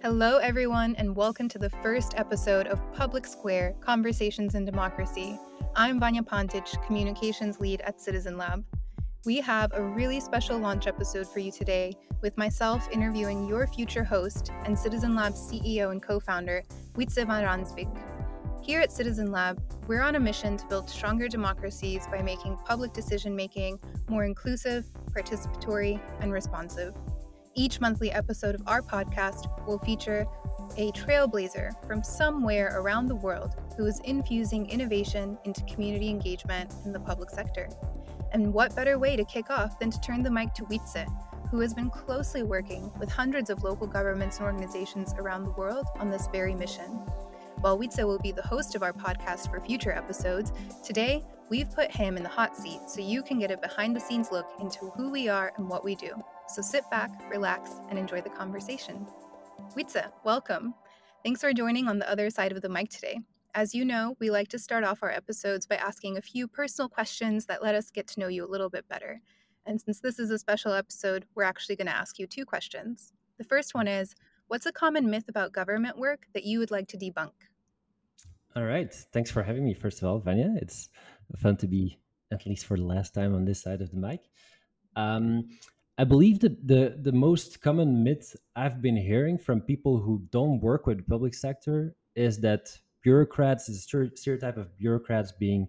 Hello, everyone, and welcome to the first episode of Public Square Conversations in Democracy. I'm Vanya Pantic, Communications Lead at Citizen Lab. We have a really special launch episode for you today, with myself interviewing your future host and Citizen Lab's CEO and co-founder, Wietse van Ransbeek. Here at Citizen Lab, we're on a mission to build stronger democracies by making public decision-making more inclusive, participatory, and responsive. Each monthly episode of our podcast will feature a trailblazer from somewhere around the world who is infusing innovation into community engagement in the public sector. And what better way to kick off than to turn the mic to Wietse, who has been closely working with hundreds of local governments and organizations around the world on this very mission. While Wietse will be the host of our podcast for future episodes, today we've put him in the hot seat so you can get a behind-the-scenes look into who we are and what we do. So sit back, relax, and enjoy the conversation. Wietse, welcome. Thanks for joining on the other side of the mic today. As you know, we like to start off our episodes by asking a few personal questions that let us get to know you a little bit better. And since this is a special episode, we're actually going to ask you two questions. The first one is, what's a common myth about government work that you would like to debunk? All right. Thanks for having me, first of all, Vanya. It's fun to be, at least for the last time, on this side of the mic. I believe that the most common myth I've been hearing from people who don't work with the public sector is that bureaucrats, is a stereotype of bureaucrats being,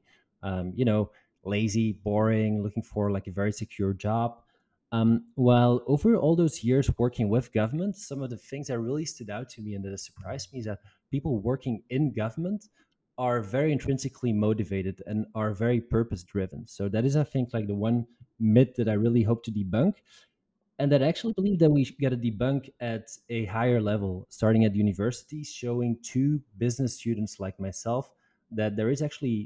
lazy, boring, looking for like a very secure job. While over all those years working with government, some of the things that really stood out to me and that surprised me is that people working in government are very intrinsically motivated and are very purpose driven. So that is, I think, like the one myth that I really hope to debunk, and that I actually believe that we got to debunk at a higher level, starting at universities, showing to business students like myself that there is actually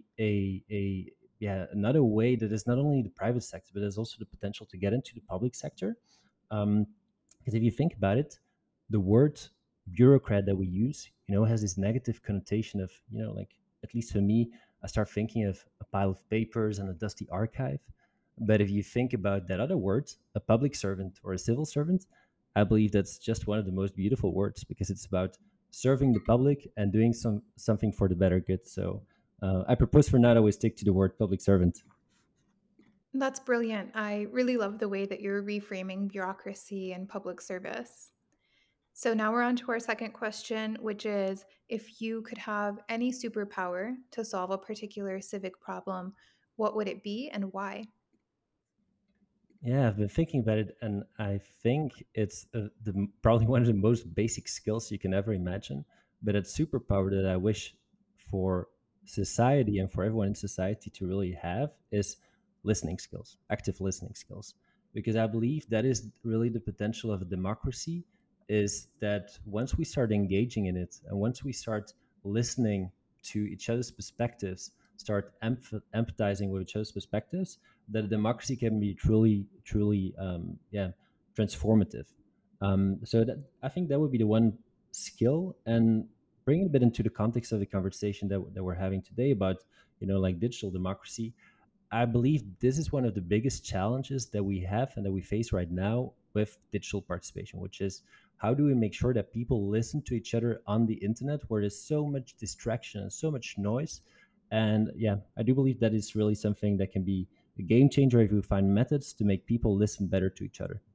another way that is not only the private sector, but there's also the potential to get into the public sector. Because if you think about it, the word bureaucrat that we use, has this negative connotation of, like, at least for me, I start thinking of a pile of papers and a dusty archive. But if you think about that other word, a public servant or a civil servant, I believe that's just one of the most beautiful words because it's about serving the public and doing something for the better good. So I propose for now that we stick to the word public servant. That's brilliant. I really love the way that you're reframing bureaucracy and public service. So now we're on to our second question, which is if you could have any superpower to solve a particular civic problem, what would it be and why? Yeah, I've been thinking about it, and I think it's probably one of the most basic skills you can ever imagine. But a superpower that I wish for society and for everyone in society to really have is listening skills, active listening skills, because I believe that is really the potential of a democracy. Is that once we start engaging in it, and once we start listening to each other's perspectives, start empathizing with each other's perspectives, that a democracy can be truly transformative. So that I think that would be the one skill, and bring it a bit into the context of the conversation that we're having today about like digital democracy. I believe this is one of the biggest challenges that we have and that we face right now with digital participation, which is how do we make sure that people listen to each other on the internet where there's so much distraction and so much noise. And yeah, I do believe that is really something that can be a game changer if we find methods to make people listen better to each other.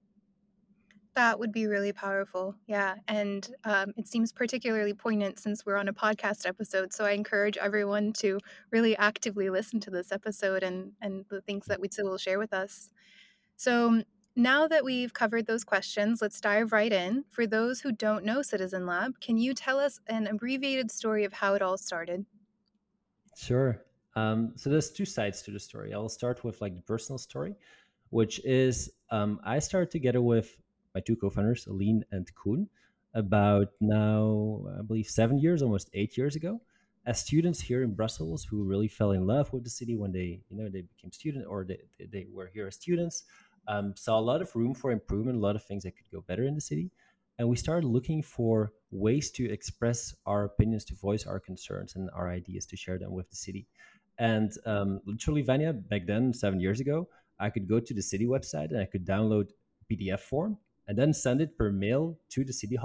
That would be really powerful. Yeah. And it seems particularly poignant since we're on a podcast episode. So I encourage everyone to really actively listen to this episode and the things that Witzel will share with us. So now that we've covered those questions, let's dive right in. For those who don't know Citizen Lab, can you tell us an abbreviated story of how it all started? Sure. So there's two sides to the story. I'll start with like the personal story, which is I started together with my two co-founders, Aline and Koen, about now, I believe, 7 years, almost 8 years ago, as students here in Brussels who really fell in love with the city when they became student, or they were here as students, saw a lot of room for improvement, a lot of things that could go better in the city. And we started looking for ways to express our opinions, to voice our concerns and our ideas, to share them with the city. And literally, Vanya, back then, 7 years ago, I could go to the city website and I could download PDF form and then send it per mail to the city hall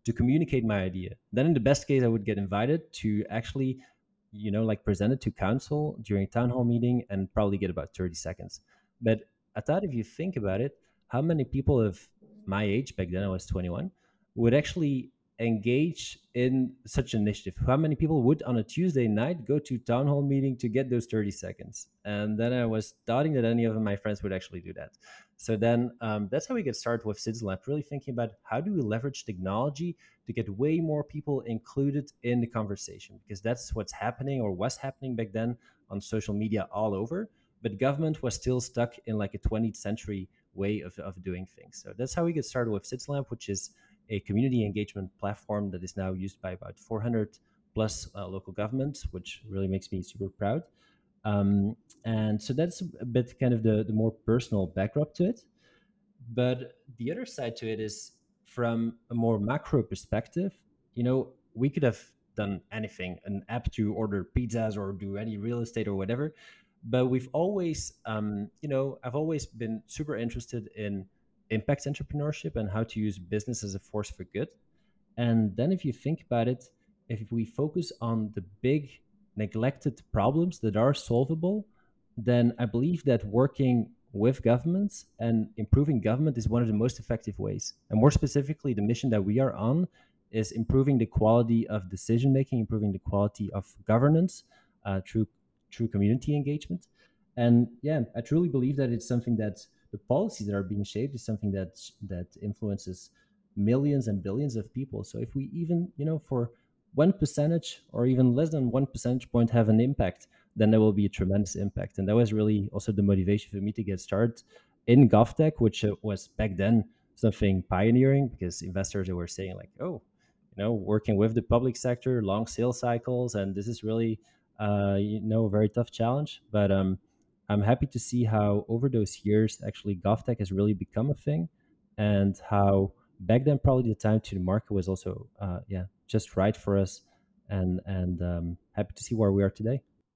to communicate my idea. Then in the best case, I would get invited to actually, like present it to council during a town hall meeting and probably get about 30 seconds. But I thought if you think about it, how many people of my age back then, I was 21, would actually engage in such an initiative? How many people would on a Tuesday night go to town hall meeting to get those 30 seconds? And then I was doubting that any of my friends would actually do that. So then that's how we get started with Citizen Lab, really thinking about how do we leverage technology to get way more people included in the conversation, because that's what's happening or was happening back then on social media all over. But government was still stuck in like a 20th century way of doing things. So that's how we get started with Citizen Lab, which is a community engagement platform that is now used by about 400 plus local governments, which really makes me super proud. Um, and so that's a bit kind of the more personal backdrop to it. But the other side to it is from a more macro perspective, we could have done anything, an app to order pizzas or do any real estate or whatever. But we've always, I've always been super interested in impact entrepreneurship and how to use business as a force for good. And then if you think about it, if we focus on the big neglected problems that are solvable, then I believe that working with governments and improving government is one of the most effective ways. And more specifically, the mission that we are on is improving the quality of decision making, improving the quality of governance through community engagement. And yeah, I truly believe that it's something that the policies that are being shaped is something that influences millions and billions of people. So if we even, for 1% or even less than 1 percentage point have an impact, then there will be a tremendous impact. And that was really also the motivation for me to get started in GovTech, which was back then something pioneering, because investors were saying like, oh, working with the public sector, long sales cycles, and this is really, a very tough challenge. But I'm happy to see how over those years, actually, GovTech has really become a thing, and how back then probably the time to the market was also, just right for us, and happy to see where we are today.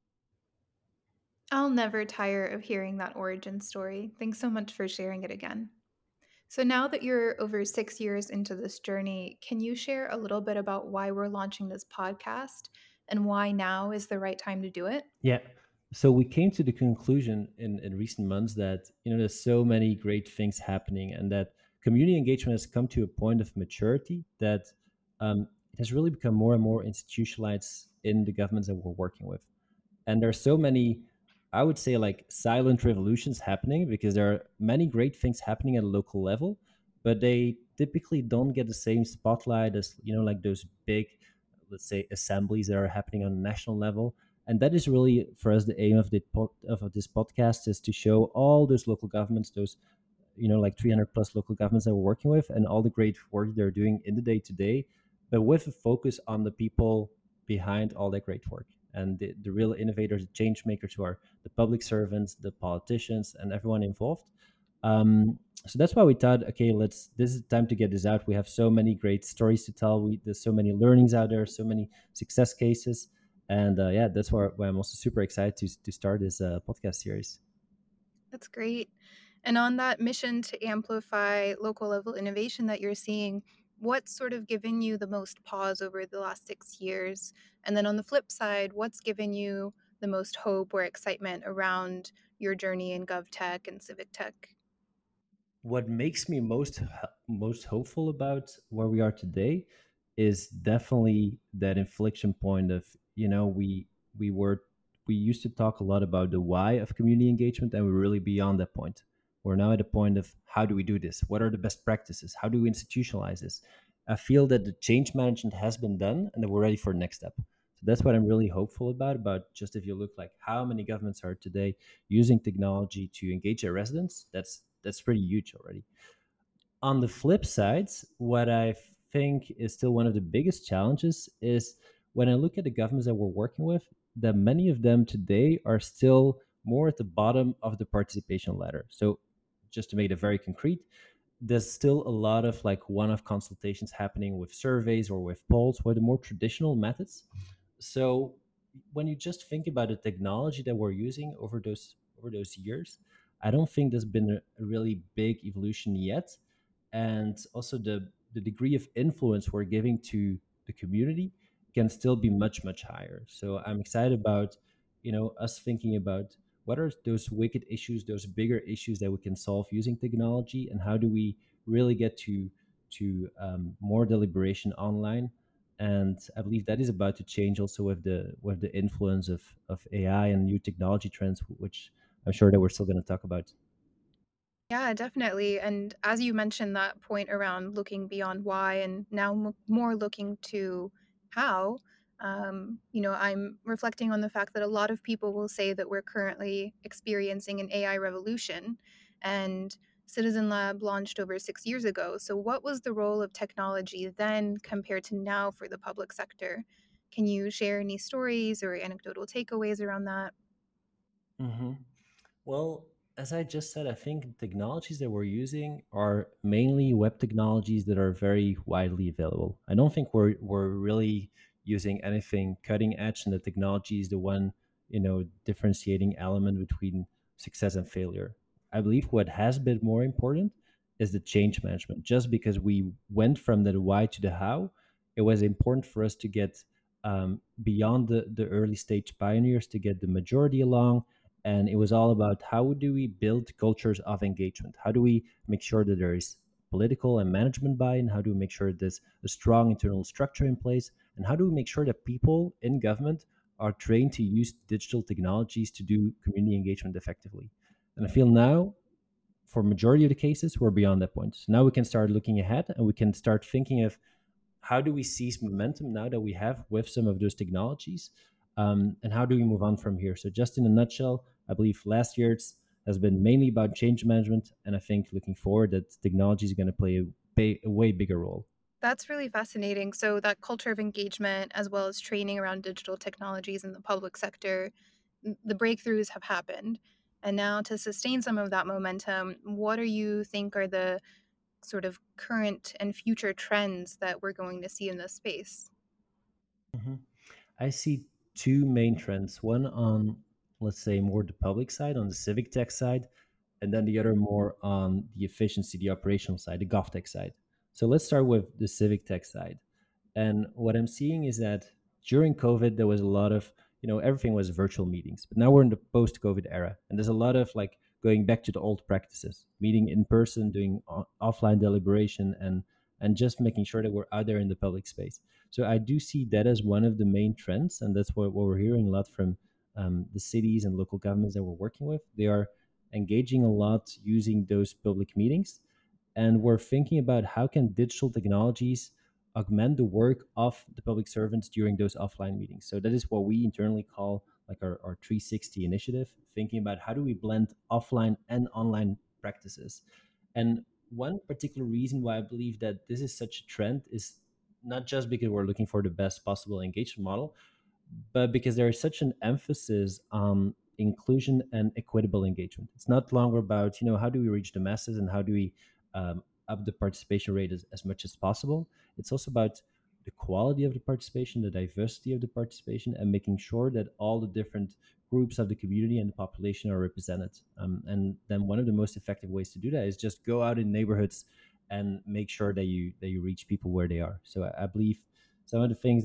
I'll never tire of hearing that origin story. Thanks so much for sharing it again. So, now that you're over 6 years into this journey, can you share a little bit about why we're launching this podcast and why now is the right time to do it? Yeah. So we came to the conclusion in recent months that there's so many great things happening, and that community engagement has come to a point of maturity that it has really become more and more institutionalized in the governments that we're working with. And there's so many, I would say, like silent revolutions happening, because there are many great things happening at a local level, but they typically don't get the same spotlight as like those big, let's say, assemblies that are happening on a national level. And that is really for us the aim of of this podcast, is to show all those local governments, those like 300 plus local governments that we're working with, and all the great work they're doing in the day to day, but with a focus on the people behind all that great work, and the real innovators, the change makers, who are the public servants, the politicians, and everyone involved. So that's why we thought, okay, this is time to get this out. We have so many great stories to tell. There's so many learnings out there, so many success cases. And yeah, that's why I'm also super excited to start this podcast series. That's great. And on that mission to amplify local level innovation that you're seeing, what's sort of given you the most pause over the last 6 years? And then on the flip side, what's given you the most hope or excitement around your journey in GovTech and civic tech? What makes me most hopeful about where we are today is definitely that inflection point of, we were we used to talk a lot about the why of community engagement, and we're really beyond that point. We're now at a point of how do we do this, what are the best practices, how do we institutionalize this. I feel that the change management has been done and that we're ready for the next step. So that's what I'm really hopeful about just, if you look like how many governments are today using technology to engage their residents, that's pretty huge already. On the flip side, what I think is still one of the biggest challenges is when I look at the governments that we're working with, that many of them today are still more at the bottom of the participation ladder. So just to make it very concrete, there's still a lot of like one-off consultations happening with surveys or with polls, or the more traditional methods. So when you just think about the technology that we're using over those years, I don't think there's been a really big evolution yet. And also the the degree of influence we're giving to the community can still be much much higher. So I'm excited about us thinking about what are those wicked issues, those bigger issues that we can solve using technology, and how do we really get to more deliberation online. And I believe that is about to change also with the influence of AI and new technology trends, which I'm sure that we're still going to talk about. Yeah, definitely. And as you mentioned, that point around looking beyond why and now more looking to how, I'm reflecting on the fact that a lot of people will say that we're currently experiencing an AI revolution. And Citizen Lab launched over 6 years ago. So, what was the role of technology then compared to now for the public sector? Can you share any stories or anecdotal takeaways around that? hmm Well, as I just said, I think technologies that we're using are mainly web technologies that are very widely available. I don't think we're really using anything cutting edge, and the technology is the one, differentiating element between success and failure. I believe what has been more important is the change management. Just because we went from the why to the how, it was important for us to get beyond the early stage pioneers to get the majority along. And it was all about how do we build cultures of engagement, how do we make sure that there is political and management buy-in, how do we make sure there's a strong internal structure in place, and how do we make sure that people in government are trained to use digital technologies to do community engagement effectively. And I feel now, for majority of the cases, we're beyond that point. So now we can start looking ahead, and we can start thinking of how do we seize momentum now that we have with some of those technologies, and how do we move on from here. So just in a nutshell, I believe last year has been mainly about change management, and I think looking forward that technology is going to play a way bigger role. That's really fascinating. So, that culture of engagement, as well as training around digital technologies in the public sector, the breakthroughs have happened. And now, to sustain some of that momentum, what do you think are the sort of current and future trends that we're going to see in this space? Mhm. I see two main trends. One on, let's say, more the public side, on the civic tech side, and then the other more on the efficiency, the operational side, the GovTech side. So let's start with the civic tech side. And what I'm seeing is that during COVID, there was a lot of, everything was virtual meetings. But now we're in the post COVID era. And there's a lot of like going back to the old practices, meeting in person, doing offline deliberation, and just making sure that we're out there in the public space. So I do see that as one of the main trends. And that's what we're hearing a lot from the cities and local governments that we're working with. They are engaging a lot using those public meetings, and we're thinking about how can digital technologies augment the work of the public servants during those offline meetings. So that is what we internally call like our 360 initiative, thinking about how do we blend offline and online practices. And one particular reason why I believe that this is such a trend is not just because we're looking for the best possible engagement model, but because there is such an emphasis on inclusion and equitable engagement. It's not longer about, how do we reach the masses and how do we up the participation rate as much as possible. It's also about the quality of the participation, the diversity of the participation, and making sure that all the different groups of the community and the population are represented. And then one of the most effective ways to do that is just go out in neighborhoods and make sure that you reach people where they are. So I believe some of the things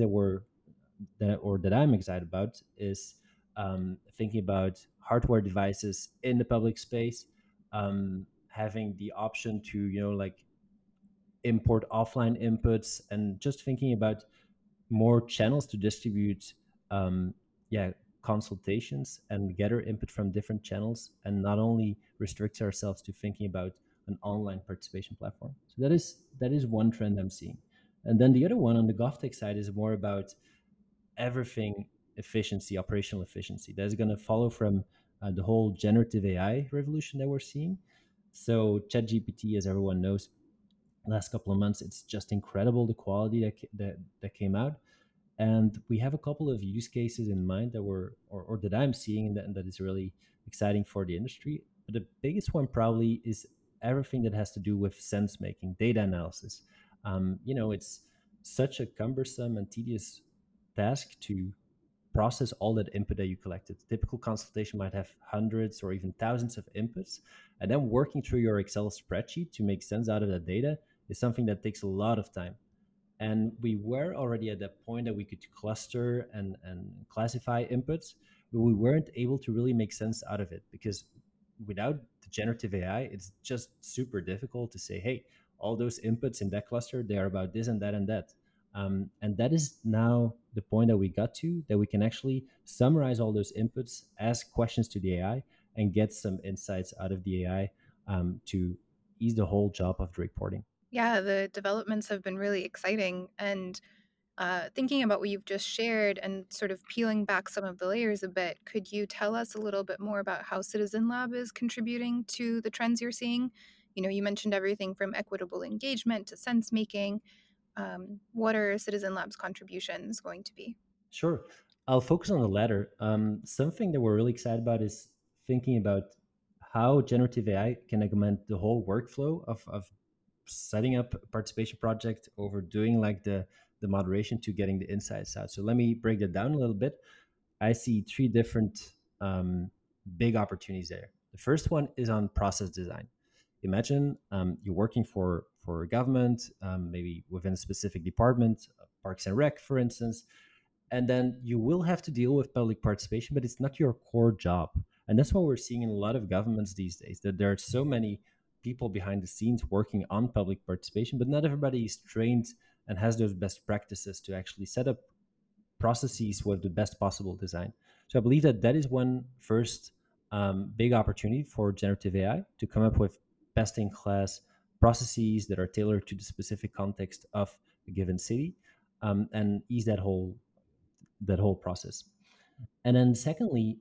that I'm excited about is thinking about hardware devices in the public space, having the option to like import offline inputs, and just thinking about more channels to distribute yeah consultations and gather input from different channels, and not only restrict ourselves to thinking about an online participation platform. So that is one trend I'm seeing. And then the other one on the GovTech side is more about everything efficiency, operational efficiency. That's going to follow from the whole generative AI revolution that we're seeing. So ChatGPT, as everyone knows, last couple of months, it's just incredible the quality that came out. And we have a couple of use cases in mind that were or that I'm seeing, and that is really exciting for the industry. But the biggest one probably is everything that has to do with sense making, data analysis. It's such a cumbersome and tedious task to process all that input that you collected. Typical consultation might have hundreds or even thousands of inputs, and then working through your Excel spreadsheet to make sense out of that data is something that takes a lot of time. And we were already at that point that we could cluster and classify inputs, but we weren't able to really make sense out of it, because without the generative AI, it's just super difficult to say, hey, all those inputs in that cluster, they are about this and that and that. And that is now the point that we got to, that we can actually summarize all those inputs, ask questions to the AI, and get some insights out of the AI to ease the whole job of the reporting. Yeah, the developments have been really exciting. And thinking about what you've just shared and sort of peeling back some of the layers a bit, could you tell us a little bit more about how Citizen Lab is contributing to the trends you're seeing? You mentioned everything from equitable engagement to sense making. What are Citizen Lab's contributions going to be? Sure. I'll focus on the latter. Something that we're really excited about is thinking about how generative AI can augment the whole workflow of setting up a participation project, over doing like the moderation to getting the insights out. So let me break that down a little bit. I see three different big opportunities there. The first one is on process design. Imagine you're working for a government, maybe within a specific department, Parks and Rec, for instance, and then you will have to deal with public participation, but it's not your core job. And that's what we're seeing in a lot of governments these days, that there are so many people behind the scenes working on public participation, but not everybody is trained and has those best practices to actually set up processes with the best possible design. So I believe that that is one first big opportunity for generative AI to come up with best in class processes that are tailored to the specific context of a given city, and ease that whole process. And then secondly,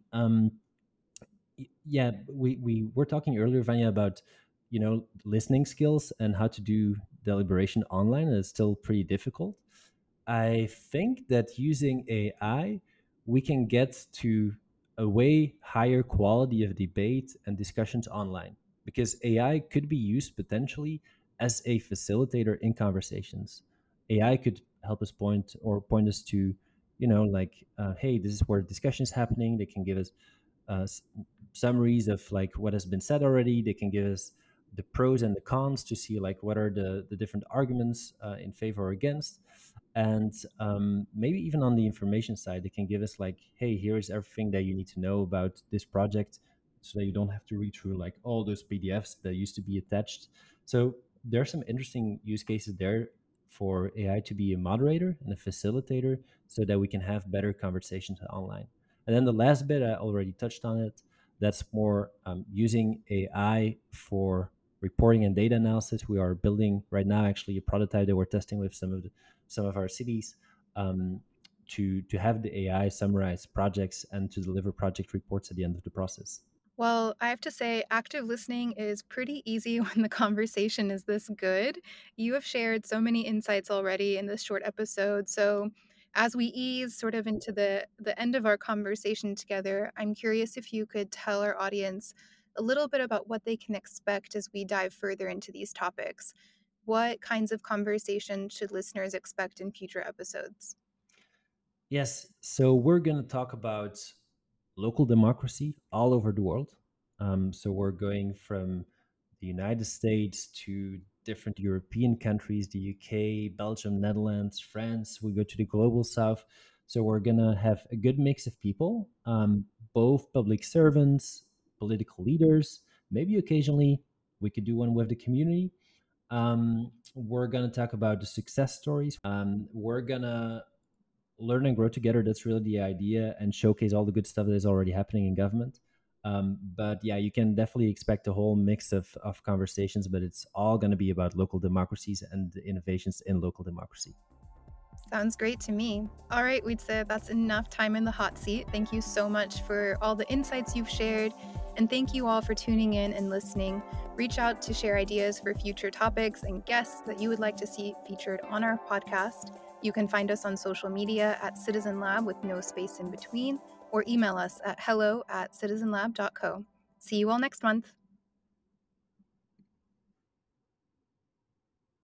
yeah, we were talking earlier, Vanya, about listening skills and how to do deliberation online. It's still pretty difficult. I think that using AI, we can get to a way higher quality of debate and discussions online, because AI could be used potentially as a facilitator in conversations. AI could help us point us to, like, hey, this is where discussion is happening. They can give us uh, s- summaries of like what has been said already. They can give us the pros and the cons to see like what are the different arguments in favor or against. And maybe even on the information side, they can give us like, hey, here's everything that you need to know about this project, so that you don't have to read through like all those PDFs that used to be attached. So there are some interesting use cases there for AI to be a moderator and a facilitator, so that we can have better conversations online. And then the last bit, I already touched on it. That's more using AI for reporting and data analysis. We are building right now actually a prototype that we're testing with some of our cities, to have the AI summarize projects and to deliver project reports at the end of the process. Well, I have to say, active listening is pretty easy when the conversation is this good. You have shared so many insights already in this short episode. So, as we ease sort of into the end of our conversation together, I'm curious if you could tell our audience a little bit about what they can expect as we dive further into these topics. What kinds of conversation should listeners expect in future episodes? Yes, so we're going to talk about local democracy all over the world. So we're going from the United States to different European countries, the UK, Belgium, Netherlands, France. We go to the global south. So we're going to have a good mix of people, both public servants, political leaders, maybe occasionally we could do one with the community. We're going to talk about the success stories. We're going to learn and grow together. That's really the idea, and showcase all the good stuff that is already happening in government. But yeah, you can definitely expect a whole mix of conversations, but it's all going to be about local democracies and the innovations in local democracy. Sounds great to me. All right, we'd say that's enough time in the hot seat. Thank you so much for all the insights you've shared. And thank you all for tuning in and listening. Reach out to share ideas for future topics and guests that you would like to see featured on our podcast. You can find us on social media at Citizen Lab with no space in between, or email us at hello@citizenlab.co. See you all next month.